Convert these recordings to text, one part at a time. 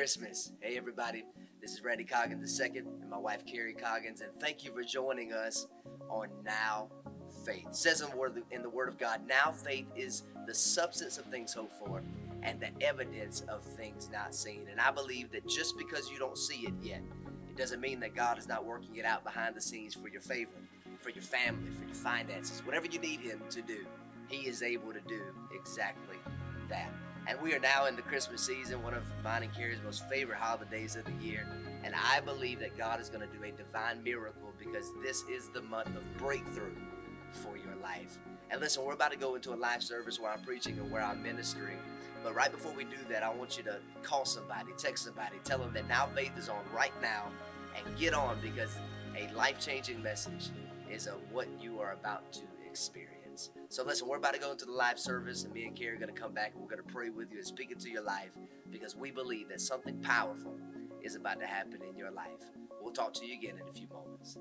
Christmas. Hey everybody, this is Randy Coggins II and my wife Carrie Coggins, and thank you for joining us on Now Faith. It says in the Word of God, now faith is the substance of things hoped for and the evidence of things not seen. And I believe that just because you don't see it yet, it doesn't mean that God is not working it out behind the scenes for your favor, for your family, for your finances. Whatever you need Him to do, He is able to do exactly that. And we are now in the Christmas season, one of mine and Carrie's most favorite holidays of the year. And I believe that God is going to do a divine miracle because this is the month of breakthrough for your life. And listen, we're about to go into a live service where I'm preaching and where I'm ministering. But right before we do that, I want you to call somebody, text somebody, tell them that Now Faith is on right now, and get on, because a life-changing message is what you are about to experience. So listen, we're about to go into the live service, and me and Carrie are going to come back and we're going to pray with you and speak into your life, because we believe that something powerful is about to happen in your life. We'll talk to you again in a few moments.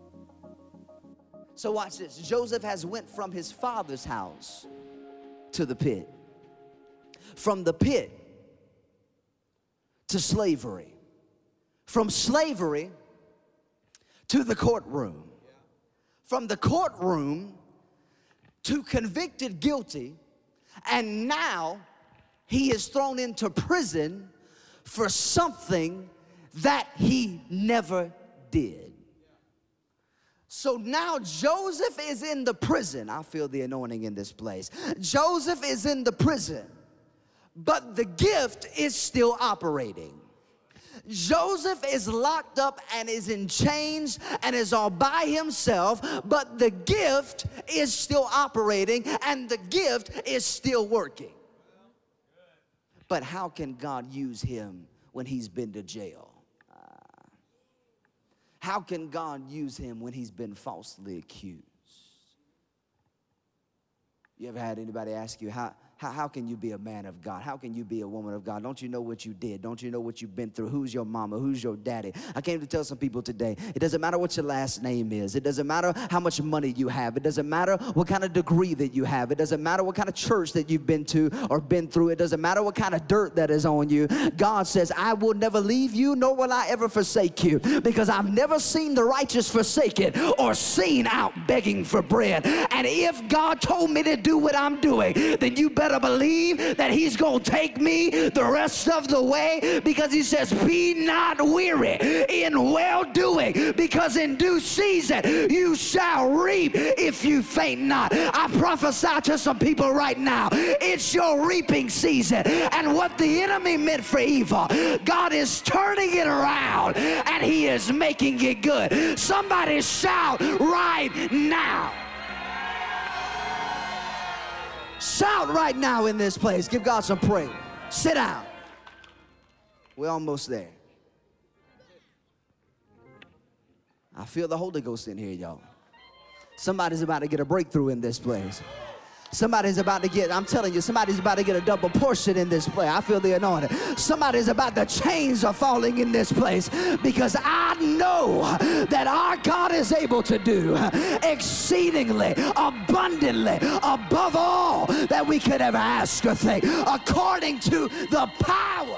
So watch this. Joseph has went from his father's house to the pit. From the pit to slavery. From slavery to the courtroom. From the courtroom to convicted guilty, and now he is thrown into prison for something that he never did. So now Joseph is in the prison. I feel the anointing in this place. Joseph is in the prison, but the gift is still operating. Joseph is locked up and is in chains and is all by himself, but the gift is still operating and the gift is still working. But how can God use him when he's been to jail? How can God use him when he's been falsely accused? You ever had anybody ask you, how can you be a man of God? How can you be a woman of God? Don't you know what you did? Don't you know what you've been through? Who's your mama? Who's your daddy? I came to tell some people today, it doesn't matter what your last name is. It doesn't matter how much money you have. It doesn't matter what kind of degree that you have. It doesn't matter what kind of church that you've been to or been through. It doesn't matter what kind of dirt that is on you. God says, I will never leave you, nor will I ever forsake you, because I've never seen the righteous forsaken or seen out begging for bread. And if God told me to do what I'm doing, then you better believe that he's going to take me the rest of the way, because he says, be not weary in well-doing, because in due season you shall reap if you faint not. I prophesy to some people right now, it's your reaping season, and what the enemy meant for evil, God is turning it around and he is making it good. Somebody shout right now. Shout right now in this place. Give God some praise. Sit down. We're almost there. I feel the Holy Ghost in here, y'all. Somebody's about to get a breakthrough in this place. Somebody's about to get, I'm telling you, somebody's about to get a double portion in this place. I feel the anointing. Somebody's about, the chains are falling in this place, because I know that our God is able to do exceedingly, abundantly, above all that we could ever ask or think, according to the power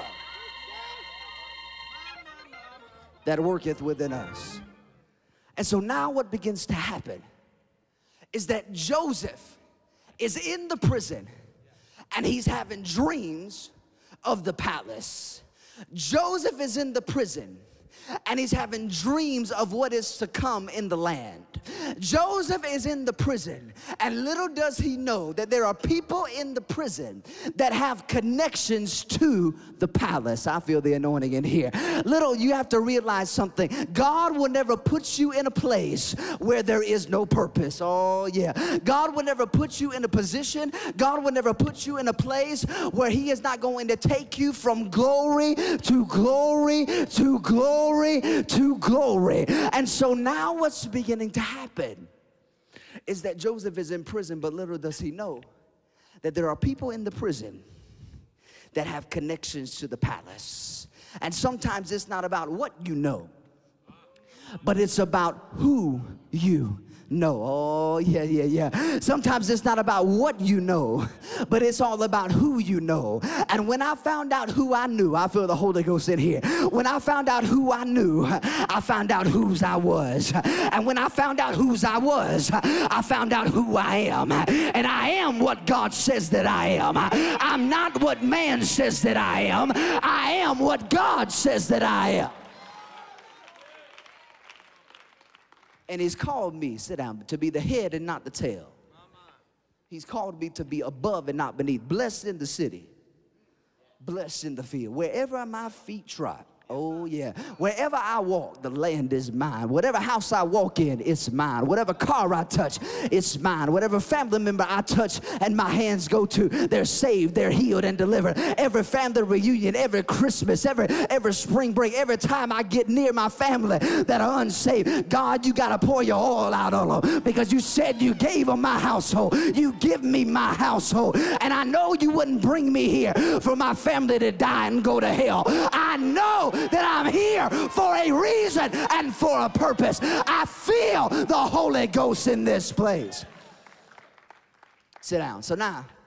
that worketh within us. And so now what begins to happen is that Joseph is in the prison and he's having dreams of the palace. Joseph is in the prison and he's having dreams of what is to come in the land. Joseph is in the prison, and little does he know that there are people in the prison that have connections to the palace. I feel the anointing in here. Little, you have to realize something. God will never put you in a place where there is no purpose. Oh yeah. God will never put you in a position, God will never put you in a place where he is not going to take you from glory to glory to glory to glory. And so now what's beginning to happen is that Joseph is in prison, but little does he know that there are people in the prison that have connections to the palace. And sometimes it's not about what you know, but it's about who you know. Oh, yeah. Sometimes it's not about what you know, but it's all about who you know. And when I found out who I knew, I feel the Holy Ghost in here. When I found out who I knew, I found out whose I was. And when I found out whose I was, I found out who I am. And I am what God says that I am. I'm not what man says that I am. I am what God says that I am. And he's called me, sit down, to be the head and not the tail. He's called me to be above and not beneath. Blessed in the city, blessed in the field. Wherever my feet trod, oh yeah. Wherever I walk, the land is mine. Whatever house I walk in, it's mine. Whatever car I touch, it's mine. Whatever family member I touch and my hands go to, they're saved, they're healed and delivered. Every family reunion, every Christmas, every spring break, every time I get near my family that are unsaved, God, you got to pour your oil out on them, because you said you gave them my household. You give me my household. And I know you wouldn't bring me here for my family to die and go to hell. I know that I'm here for a reason and for a purpose. I feel the Holy Ghost in this place. Sit down. So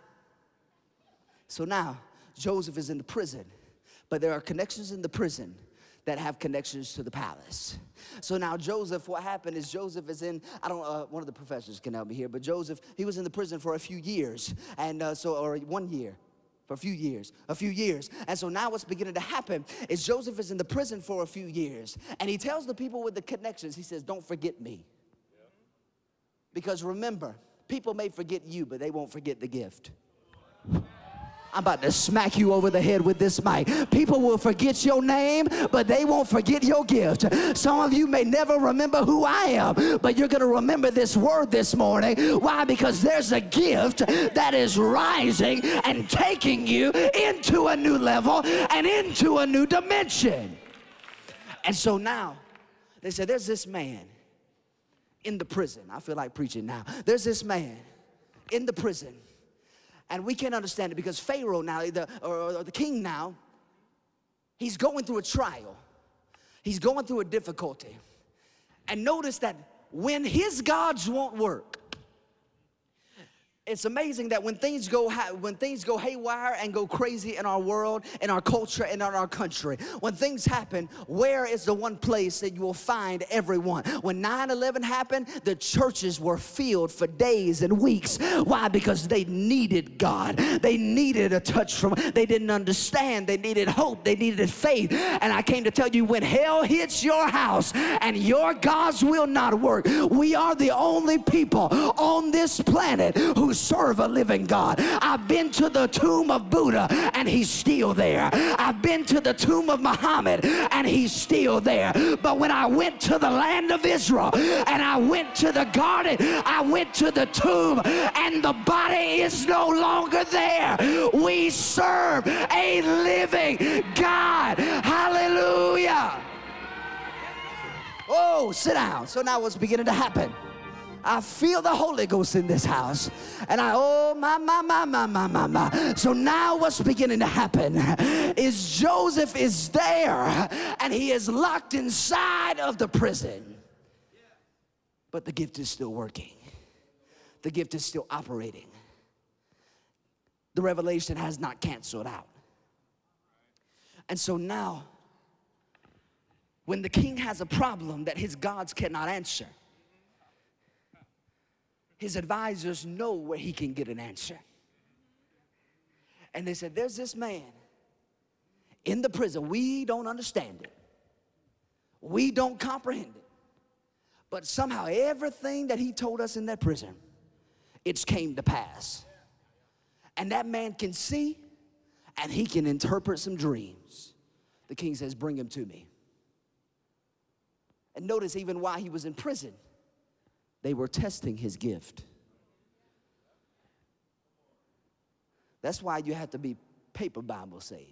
now Joseph is in the prison, but there are connections in the prison that have connections to the palace. So now Joseph, what happened is Joseph is in, one of the professors can help me here, but Joseph, he was in the prison for a few years, and or 1 year. For a few years. And so now what's beginning to happen is Joseph is in the prison for a few years. And he tells the people with the connections, he says, don't forget me. Because remember, people may forget you, but they won't forget the gift. I'm about to smack you over the head with this mic. People will forget your name, but they won't forget your gift. Some of you may never remember who I am, but you're going to remember this word this morning. Why? Because there's a gift that is rising and taking you into a new level and into a new dimension. And so now, they say, there's this man in the prison. I feel like preaching now. There's this man in the prison. And we can't understand it because Pharaoh now, or the king now, he's going through a trial. He's going through a difficulty. And notice that when his gods won't work, it's amazing that when things go haywire and go crazy in our world, in our culture, and in our country, when things happen, where is the one place that you will find everyone? When 9/11 happened, the churches were filled for days and weeks. Why? Because they needed God. They needed a touch from, they didn't understand. They needed hope. They needed faith. And I came to tell you, when hell hits your house and your gods will not work, we are the only people on this planet who serve a living God. I've been to the tomb of Buddha and he's still there. I've been to the tomb of Muhammad and he's still there. But when I went to the land of Israel and I went to the garden, I went to the tomb and the body is no longer there. We serve a living God. Hallelujah. Oh, sit down. So now what's beginning to happen? I feel the Holy Ghost in this house. And So now what's beginning to happen is Joseph is there and he is locked inside of the prison. But the gift is still working. The gift is still operating. The revelation has not canceled out. And so now, when the king has a problem that his gods cannot answer, his advisors know where he can get an answer. And they said, there's this man in the prison. We don't understand it. We don't comprehend it. But somehow everything that he told us in that prison, it's came to pass. And that man can see and he can interpret some dreams. The king says, bring him to me. And notice even while he was in prison, they were testing his gift. That's why you have to be paper Bible saved.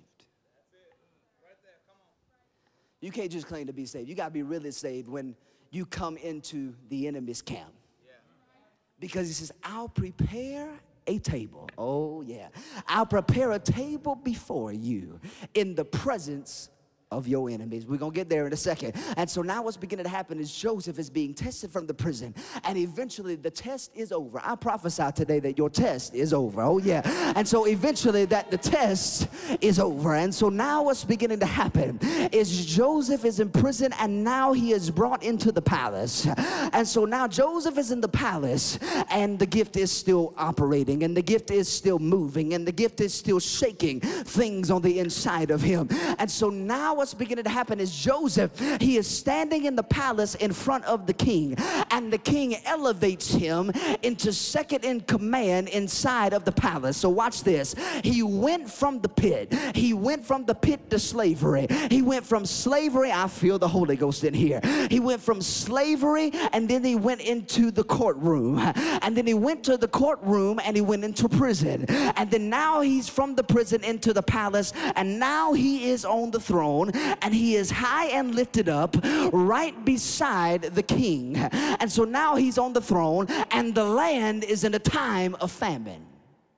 You can't just claim to be saved. You got to be really saved when you come into the enemy's camp. Because he says, I'll prepare a table. Oh, yeah. I'll prepare a table before you in the presence of your enemies. We're going to get there in a second. And so now what's beginning to happen is Joseph is being tested from the prison, and eventually the test is over. I prophesy today that your test is over. Oh yeah. And so eventually that the test is over. And so now what's beginning to happen is Joseph is in prison, and now he is brought into the palace. And so now Joseph is in the palace, and the gift is still operating, and the gift is still moving, and the gift is still shaking things on the inside of him. And so now what's beginning to happen is Joseph, he is standing in the palace in front of the king, and the king elevates him into second in command inside of the palace. So watch this. He went from the pit. He went from the pit to slavery. He went from slavery, I feel the Holy Ghost in here. He went from slavery, and then he went into the courtroom, and then he went to the courtroom, and he went into prison, and then now he's from the prison into the palace, and now he is on the throne, and he is high and lifted up right beside the king. And so now he's on the throne, and the land is in a time of famine.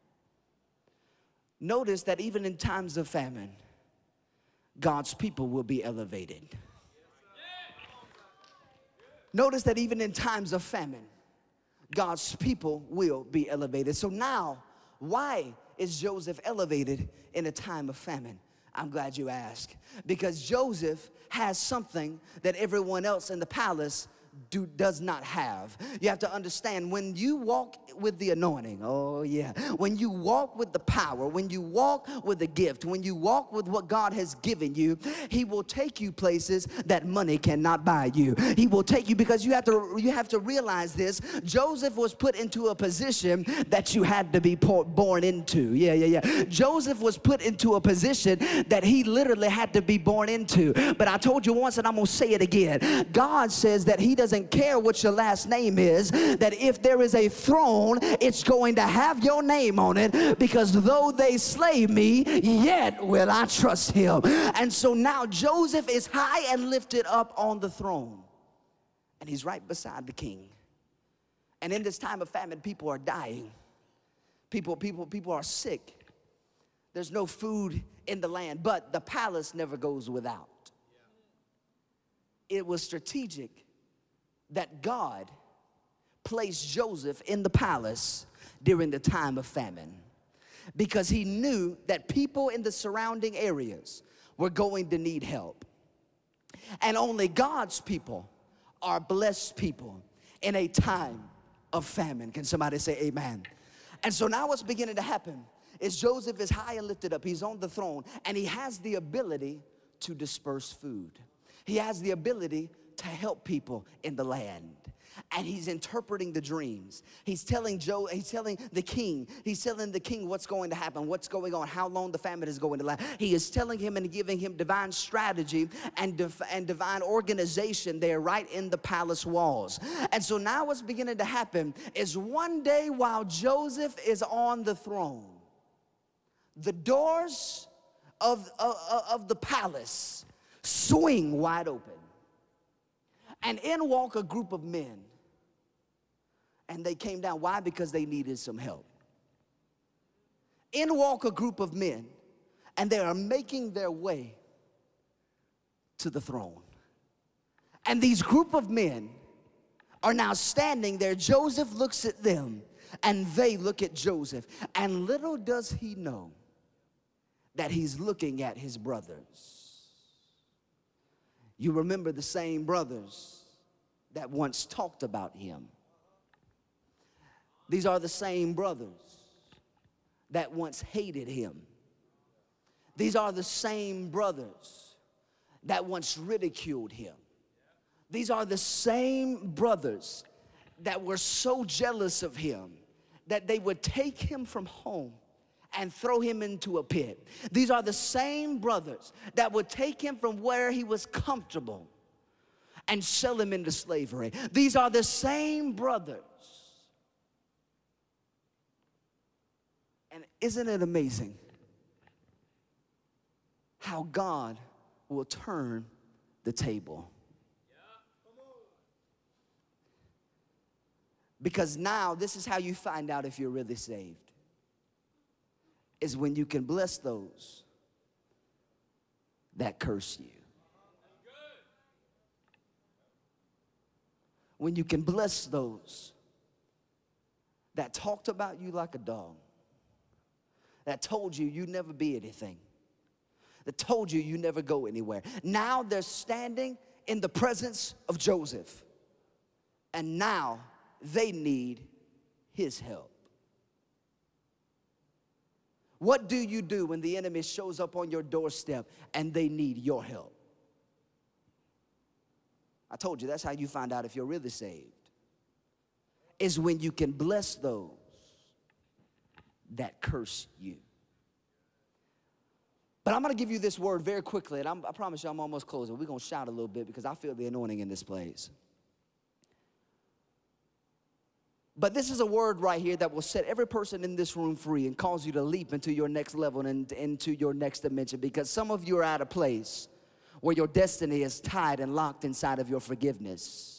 Notice that even in times of famine, God's people will be elevated. Notice that even in times of famine, God's people will be elevated. So now, why is Joseph elevated in a time of famine? I'm glad you asked. Because Joseph has something that everyone else in the palace does not have. You have to understand, when you walk with the anointing, oh yeah, when you walk with the power, when you walk with the gift, when you walk with what God has given you, he will take you places that money cannot buy you. He will take you, because you have to realize this. Joseph was put into a position that you had to be born into. Yeah. Joseph was put into a position that he literally had to be born into. But I told you once, and I'm gonna say it again. God says that he doesn't care what your last name is, that if there is a throne, it's going to have your name on it, because though they slay me, yet will I trust him. And so now Joseph is high and lifted up on the throne, and he's right beside the king. And in this time of famine, people are dying. People are sick. There's no food in the land, but the palace never goes without. It was strategic that God placed Joseph in the palace during the time of famine, because he knew that people in the surrounding areas were going to need help. And only God's people are blessed people in a time of famine. Can somebody say amen? And so now what's beginning to happen is Joseph is high and lifted up. He's on the throne, and he has the ability to disperse food. He has the ability to help people in the land. And he's interpreting the dreams. He's telling the king what's going to happen, what's going on, how long the famine is going to last. He is telling him and giving him divine strategy and divine organization there right in the palace walls. And so now what's beginning to happen is, one day while Joseph is on the throne, the doors of the palace swing wide open. And in walk a group of men. And they came down. Why? Because they needed some help. In walk a group of men, and they are making their way to the throne. And these group of men are now standing there. Joseph looks at them, and they look at Joseph. And little does he know that he's looking at his brothers. You remember the same brothers that once talked about him. These are the same brothers that once hated him. These are the same brothers that once ridiculed him. These are the same brothers that were so jealous of him that they would take him from home and throw him into a pit. These are the same brothers that would take him from where he was comfortable and sell him into slavery. These are the same brothers. And isn't it amazing how God will turn the table? Because now this is how you find out if you're really saved. Is when you can bless those that curse you. when you can bless those that talked about you like a dog, that told you you'd never be anything, that told you you never go anywhere. Now they're standing in the presence of Joseph, and now they need his help. What do you do when the enemy shows up on your doorstep and they need your help? I told you that's how you find out if you're really saved, is when you can bless those that curse you. But I'm going to give you this word very quickly, and I promise you I'm almost closing. We're going to shout a little bit because I feel the anointing in this place. But this is a word right here that will set every person in this room free and cause you to leap into your next level and into your next dimension, because some of you are at a place where your destiny is tied and locked inside of your forgiveness.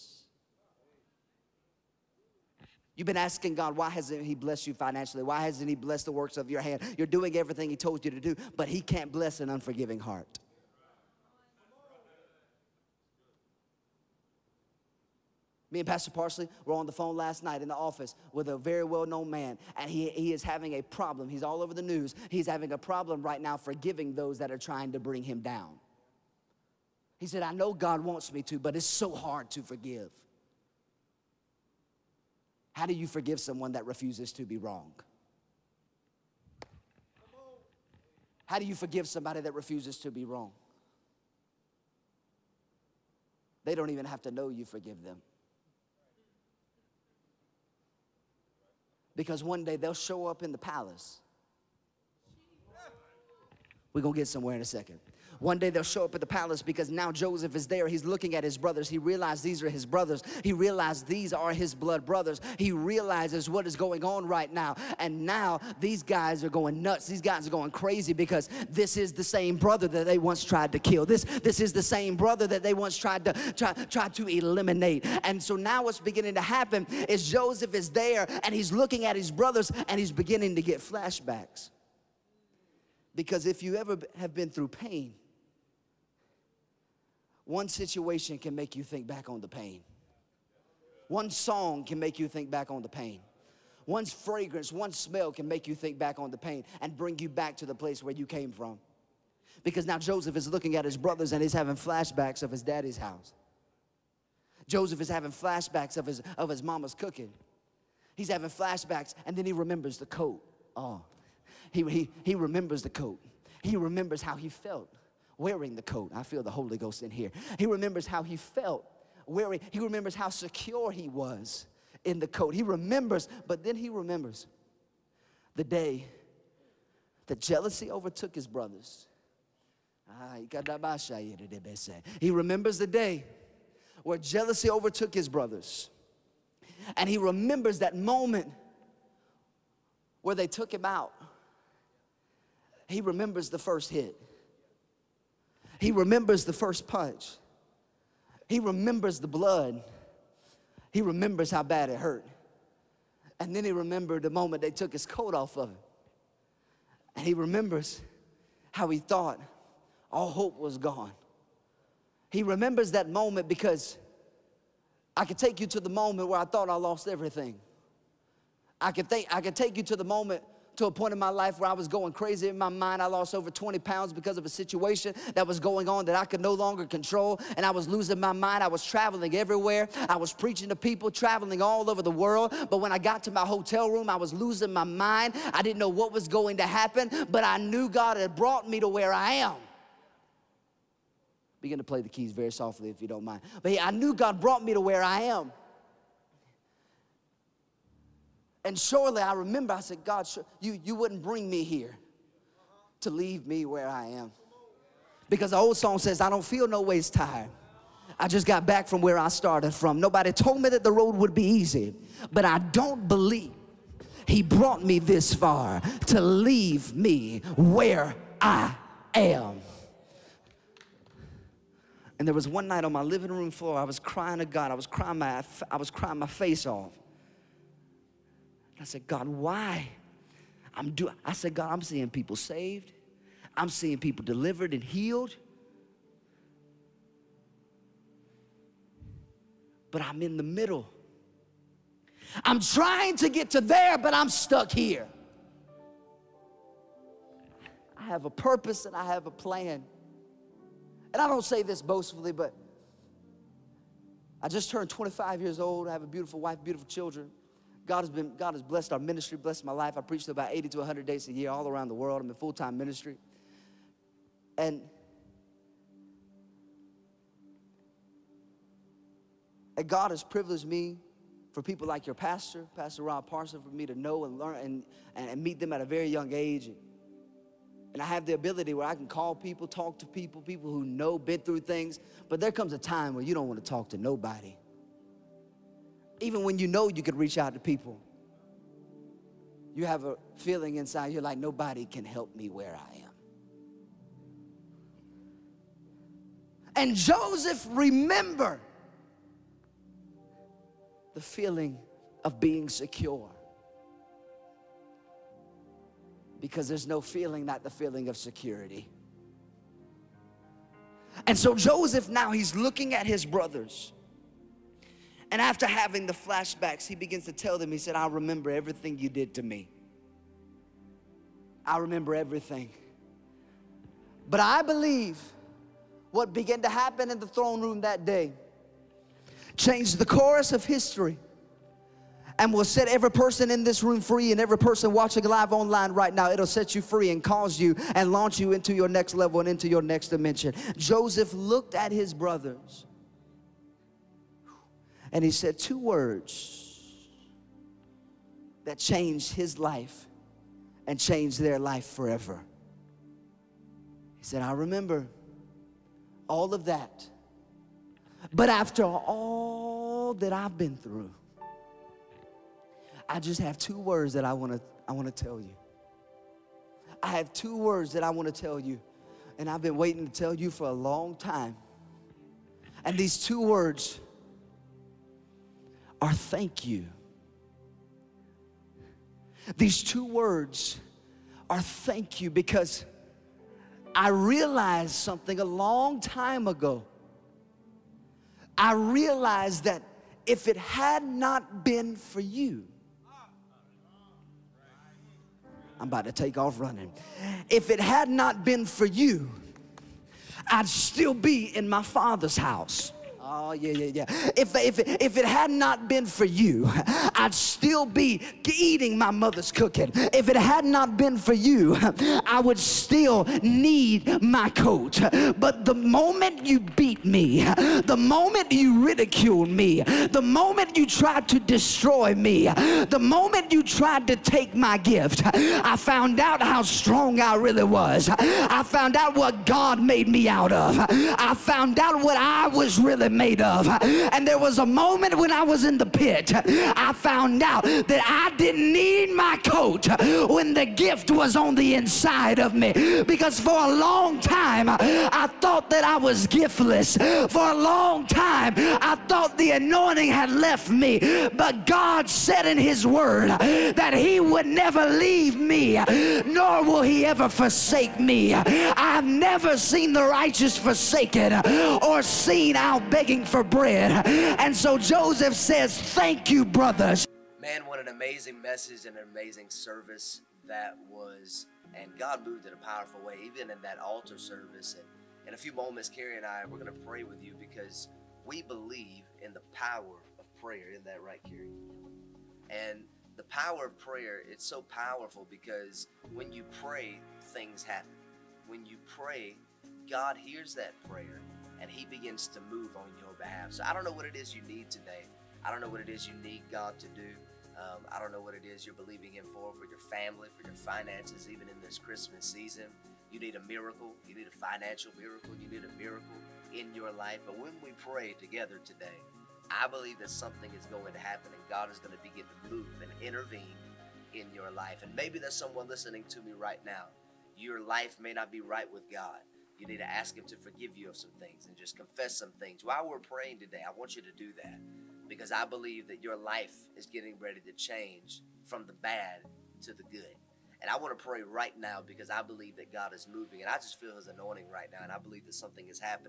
You've been asking God, why hasn't he blessed you financially? Why hasn't he blessed the works of your hand? You're doing everything he told you to do, but he can't bless an unforgiving heart. Me and Pastor Parsley were on the phone last night in the office with a very well-known man, and he is having a problem. He's all over the news. He's having a problem right now forgiving those that are trying to bring him down. He said, I know God wants me to, but it's so hard to forgive. How do you forgive someone that refuses to be wrong? How do you forgive somebody that refuses to be wrong? They don't even have to know you forgive them. Because one day they'll show up in the palace. We're going to get somewhere in a second. One day they'll show up at the palace because now Joseph is there. He's looking at his brothers. He realized these are his brothers. He realized these are his blood brothers. He realizes what is going on right now. And now these guys are going nuts. These guys are going crazy because this is the same brother that they once tried to kill. This is the same brother that they once tried to eliminate. And so now what's beginning to happen is Joseph is there and he's looking at his brothers and he's beginning to get flashbacks. Because if you ever have been through pain, one situation can make you think back on the pain. One song can make you think back on the pain. One fragrance, one smell can make you think back on the pain and bring you back to the place where you came from. Because now Joseph is looking at his brothers and he's having flashbacks of his daddy's house. Joseph is having flashbacks of his mama's cooking. He's having flashbacks, and then he remembers the coat. Oh, he remembers the coat. He remembers how he felt wearing the coat. I feel the Holy Ghost in here. He remembers how he felt wearing. He remembers how secure he was in the coat. He remembers, but then he remembers the day that jealousy overtook his brothers. He remembers the day where jealousy overtook his brothers. And he remembers that moment where they took him out. He remembers the first hit. He remembers the first punch. He remembers the blood. He remembers how bad it hurt. And then he remembered the moment they took his coat off of him. And he remembers how he thought all hope was gone. He remembers that moment because I could take you to the moment where I thought I lost everything. I could take you to the moment, to a point in my life where I was going crazy in my mind. I lost over 20 pounds because of a situation that was going on that I could no longer control, and I was losing my mind. I was traveling everywhere. I was preaching to people, traveling all over the world, but when I got to my hotel room, I was losing my mind. I didn't know what was going to happen, but I knew God had brought me to where I am. Begin to play the keys very softly if you don't mind. But I knew God brought me to where I am. And surely I remember, I said, God, you wouldn't bring me here to leave me where I am. Because the old song says, I don't feel no ways tired. I just got back from where I started from. Nobody told me that the road would be easy, but I don't believe he brought me this far to leave me where I am. And there was one night on my living room floor, I was crying to God. I was crying my face off. I said, God, why? I said, God, I'm seeing people saved. I'm seeing people delivered and healed. but I'm in the middle. I'm trying to get to there, but I'm stuck here. I have a purpose and I have a plan. And I don't say this boastfully, but I just turned 25 years old. I have a beautiful wife, beautiful children. God has blessed our ministry, blessed my life. I preach to about 80 to 100 days a year all around the world. I'm in full-time ministry. And God has privileged me for people like your pastor, Pastor Rob Parson, for me to know and learn and meet them at a very young age. And I have the ability where I can call people, talk to people, people who know, been through things. But there comes a time where you don't want to talk to nobody. Even when you know you could reach out to people, you have a feeling inside, you're like, nobody can help me where I am. And Joseph remembered the feeling of being secure. Because there's no feeling like the feeling of security. And so Joseph now, he's looking at his brothers. And after having the flashbacks, he begins to tell them, he said, I remember everything you did to me. I remember everything. But I believe what began to happen in the throne room that day changed the course of history and will set every person in this room free, and every person watching live online right now, it'll set you free and cause you and launch you into your next level and into your next dimension. Joseph looked at his brothers and he said two words that changed his life and changed their life forever. He said, I remember all of that, but after all that I've been through, I just have two words that I want to tell you. I have two words that I want to tell you, and I've been waiting to tell you for a long time. And these two words are thank you. These two words are thank you, because I realized something a long time ago. I realized that if it had not been for you, I'm about to take off running. If it had not been for you, I'd still be in my Father's house. Oh, yeah. If it had not been for you, I'd still be eating my mother's cooking. If it had not been for you, I would still need my coat. But the moment you beat me, the moment you ridiculed me, the moment you tried to destroy me, the moment you tried to take my gift, I found out how strong I really was. I found out what God made me out of. I found out what I was really made of. And there was a moment when I was in the pit, I found out that I didn't need my coat when the gift was on the inside of me. Because for a long time I thought that I was giftless. For a long time I thought the anointing had left me. But God said in his word that he would never leave me, nor will he ever forsake me. I've never seen the righteous forsaken or seen out begging for bread. And so Joseph says, thank you, brothers. Man, what an amazing message and an amazing service that was. And God moved in a powerful way, even in that altar service. And in a few moments, Carrie and I, we're going to pray with you because we believe in the power of prayer. Isn't that right, Carrie? And the power of prayer, it's so powerful because when you pray, things happen. When you pray, God hears that prayer and he begins to move on your behalf. So I don't know what it is you need today. I don't know what it is you need God to do. I don't know what it is you're believing him for your family, for your finances, even in this Christmas season. You need a miracle. You need a financial miracle. You need a miracle in your life. But when we pray together today, I believe that something is going to happen and God is going to begin to move and intervene in your life. And maybe there's someone listening to me right now. Your life may not be right with God. You need to ask him to forgive you of some things and just confess some things. While we're praying today, I want you to do that because I believe that your life is getting ready to change from the bad to the good. And I want to pray right now because I believe that God is moving and I just feel his anointing right now and I believe that something is happening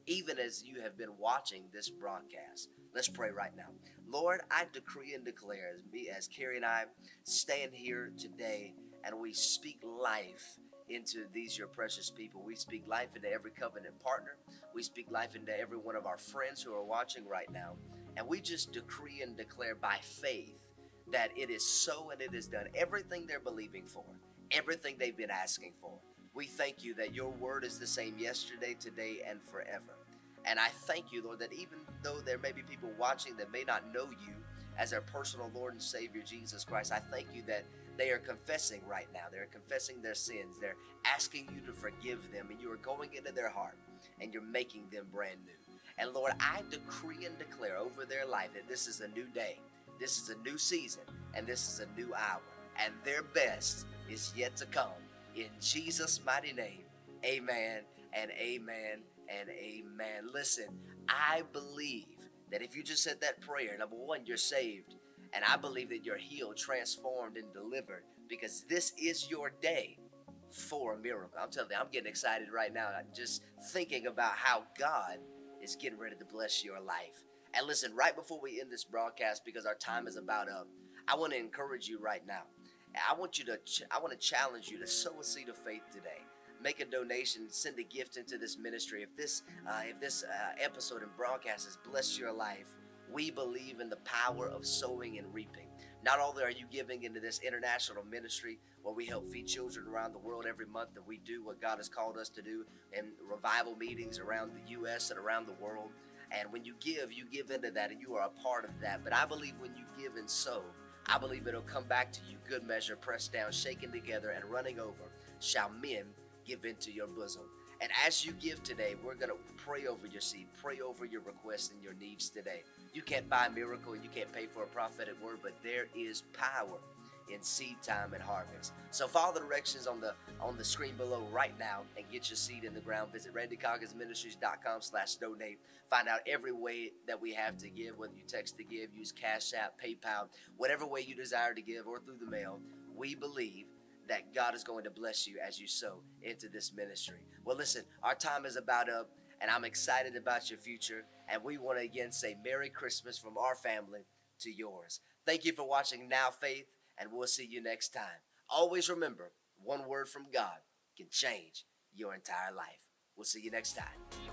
even as you have been watching this broadcast. Let's pray right now. Lord, I decree and declare as Carrie and I stand here today and we speak life into these your precious people. We speak life into every covenant partner. We speak life into every one of our friends who are watching right now. And we just decree and declare by faith that it is so and it is done. Everything they're believing for, everything they've been asking for. We thank you that your word is the same yesterday, today, and forever. And I thank you, Lord, that even though there may be people watching that may not know you as their personal Lord and Savior, Jesus Christ, I thank you that they are confessing right now. They're confessing their sins. They're asking you to forgive them, and you are going into their heart, and you're making them brand new. And Lord, I decree and declare over their life that this is a new day, this is a new season, and this is a new hour, and their best is yet to come. In Jesus' mighty name, amen and amen and amen. Listen, I believe that if you just said that prayer, number one, you're saved. And I believe that you're healed, transformed, and delivered, because this is your day for a miracle. I'm telling you, I'm getting excited right now. I'm just thinking about how God is getting ready to bless your life. And listen, right before we end this broadcast, because our time is about up, I want to encourage you right now. I want to challenge you to sow a seed of faith today. Make a donation, send a gift into this ministry. If this episode and broadcast has blessed your life, we believe in the power of sowing and reaping. Not only are you giving into this international ministry where we help feed children around the world every month, and we do what God has called us to do in revival meetings around the U.S. and around the world. And when you give into that, and you are a part of that. But I believe when you give and sow, I believe it'll come back to you, good measure, pressed down, shaken together, and running over, shall men give into your bosom. And as you give today, we're going to pray over your seed, pray over your requests and your needs today. You can't buy a miracle, you can't pay for a prophetic word, but there is power in seed time and harvest. So follow the directions on the screen below right now and get your seed in the ground. Visit randycogginsministries.com/donate. Find out every way that we have to give, whether you text to give, use Cash App, PayPal, whatever way you desire to give, or through the mail. We believe that God is going to bless you as you sow into this ministry. Well, listen, our time is about up, and I'm excited about your future. And we want to again say Merry Christmas from our family to yours. Thank you for watching Now Faith, and we'll see you next time. Always remember, one word from God can change your entire life. We'll see you next time.